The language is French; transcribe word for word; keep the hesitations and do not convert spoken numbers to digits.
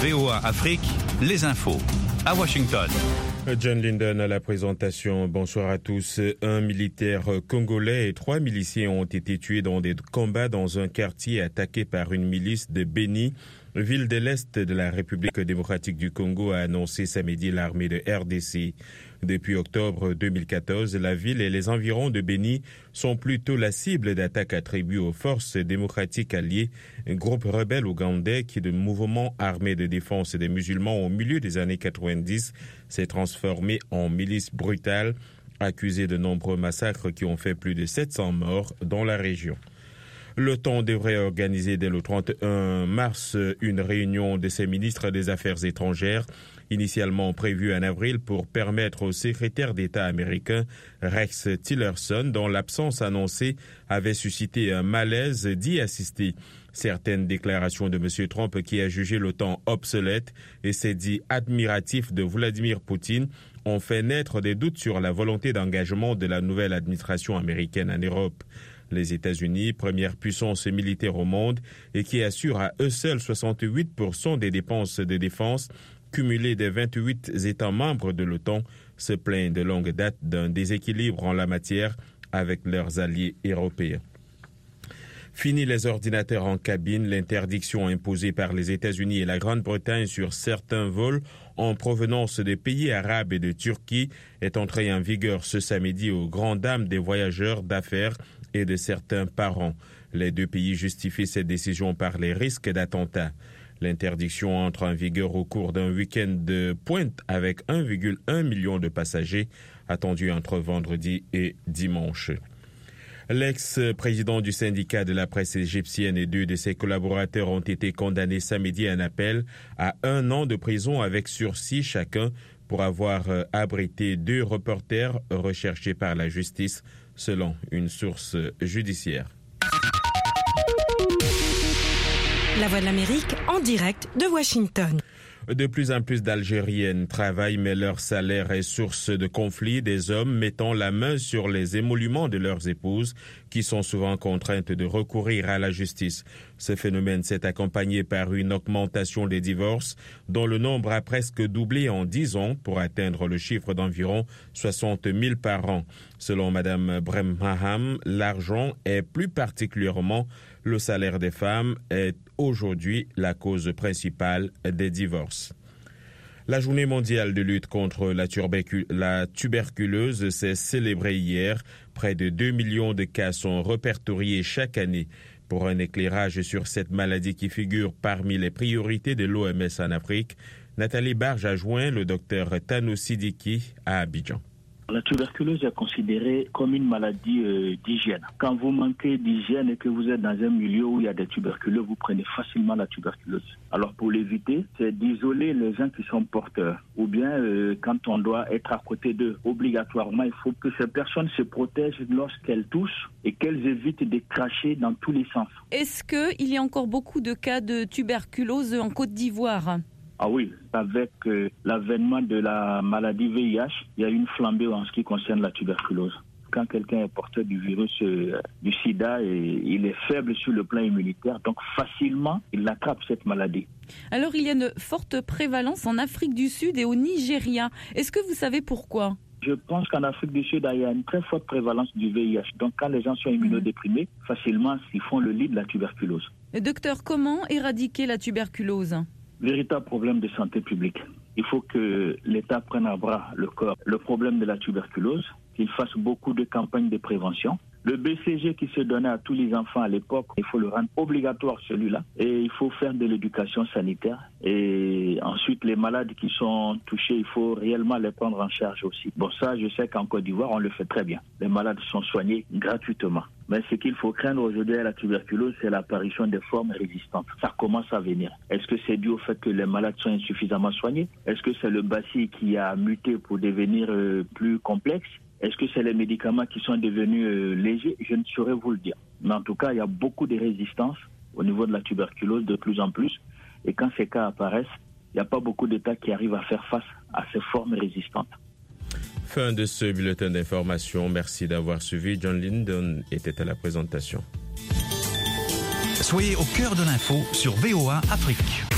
V O A Afrique, les infos. À Washington. John Linden à la présentation. Bonsoir à tous. Un militaire congolais et trois miliciens ont été tués dans des combats dans un quartier attaqué par une milice de Beni, ville de l'Est de la République démocratique du Congo, a annoncé samedi l'armée de R D C. Depuis octobre deux mille quatorze, la ville et les environs de Beni sont plutôt la cible d'attaques attribuées aux forces démocratiques alliées, un groupe rebelle ougandais qui, de mouvement armé de défense des musulmans au milieu des années quatre-vingt-dix, s'est transformé en milice brutale, accusée de nombreux massacres qui ont fait plus de sept cents morts dans la région. L'OTAN devrait organiser dès le trente et un mars une réunion de ses ministres des Affaires étrangères, initialement prévue en avril pour permettre au secrétaire d'État américain Rex Tillerson, dont l'absence annoncée avait suscité un malaise, d'y assister. Certaines déclarations de M. Trump, qui a jugé l'OTAN obsolète et s'est dit admiratif de Vladimir Poutine, ont fait naître des doutes sur la volonté d'engagement de la nouvelle administration américaine en Europe. Les États-Unis, première puissance militaire au monde et qui assure à eux seuls soixante-huit pour cent des dépenses de défense cumulées des vingt-huit États membres de l'OTAN, se plaignent de longue date d'un déséquilibre en la matière avec leurs alliés européens. Fini les ordinateurs en cabine, l'interdiction imposée par les États-Unis et la Grande-Bretagne sur certains vols en provenance des pays arabes et de Turquie est entrée en vigueur ce samedi aux grandes dames des voyageurs d'affaires et de certains parents. Les deux pays justifient cette décision par les risques d'attentats. L'interdiction entre en vigueur au cours d'un week-end de pointe avec un virgule un million de passagers attendus entre vendredi et dimanche. L'ex-président du syndicat de la presse égyptienne et deux de ses collaborateurs ont été condamnés samedi en appel à un an de prison avec sursis chacun pour avoir abrité deux reporters recherchés par la justice, selon une source judiciaire. La Voix de l'Amérique en direct de Washington. De plus en plus d'Algériennes travaillent, mais leur salaire est source de conflits, des hommes mettant la main sur les émoluments de leurs épouses, qui sont souvent contraintes de recourir à la justice. Ce phénomène s'est accompagné par une augmentation des divorces, dont le nombre a presque doublé en dix ans pour atteindre le chiffre d'environ soixante mille par an. Selon Mme Bremham, l'argent et plus particulièrement le salaire des femmes est aujourd'hui la cause principale des divorces. La journée mondiale de lutte contre la, tubercu- la tuberculose s'est célébrée hier. Près de deux millions de cas sont répertoriés chaque année. Pour un éclairage sur cette maladie qui figure parmi les priorités de l'O M S en Afrique, Nathalie Barge a joint le docteur Tano Sidiki à Abidjan. La tuberculose est considérée comme une maladie euh, d'hygiène. Quand vous manquez d'hygiène et que vous êtes dans un milieu où il y a des tuberculeux, vous prenez facilement la tuberculose. Alors pour l'éviter, c'est d'isoler les gens qui sont porteurs. Ou bien euh, quand on doit être à côté d'eux, obligatoirement, il faut que ces personnes se protègent lorsqu'elles toussent et qu'elles évitent de cracher dans tous les sens. Est-ce qu'il y a encore beaucoup de cas de tuberculose en Côte d'Ivoire ? Ah oui, avec euh, l'avènement de la maladie V I H, il y a une flambée en ce qui concerne la tuberculose. Quand quelqu'un est porteur du virus euh, du sida, et il est faible sur le plan immunitaire, donc facilement il attrape cette maladie. Alors il y a une forte prévalence en Afrique du Sud et au Nigeria. Est-ce que vous savez pourquoi ? Je pense qu'en Afrique du Sud, il y a une très forte prévalence du V I H. Donc quand les gens sont immunodéprimés, mmh. facilement ils font le lit de la tuberculose. Docteur, comment éradiquer la tuberculose ? Véritable problème de santé publique. Il faut que l'État prenne à bras le corps le problème de la tuberculose, qu'il fasse beaucoup de campagnes de prévention. Le B C G qui se donnait à tous les enfants à l'époque, il faut le rendre obligatoire celui-là. Et il faut faire de l'éducation sanitaire. Et ensuite, les malades qui sont touchés, il faut réellement les prendre en charge aussi. Bon, ça, je sais qu'en Côte d'Ivoire, on le fait très bien. Les malades sont soignés gratuitement. Mais ce qu'il faut craindre aujourd'hui à la tuberculose, c'est l'apparition des formes résistantes. Ça commence à venir. Est-ce que c'est dû au fait que les malades sont insuffisamment soignés ? Est-ce que c'est le bacille qui a muté pour devenir euh, plus complexe ? Est-ce que c'est les médicaments qui sont devenus euh, légers ? Je ne saurais vous le dire. Mais en tout cas, il y a beaucoup de résistance au niveau de la tuberculose de plus en plus. Et quand ces cas apparaissent, il n'y a pas beaucoup d'États qui arrivent à faire face à ces formes résistantes. Fin de ce bulletin d'information. Merci d'avoir suivi. John Linden était à la présentation. Soyez au cœur de l'info sur V O A Afrique.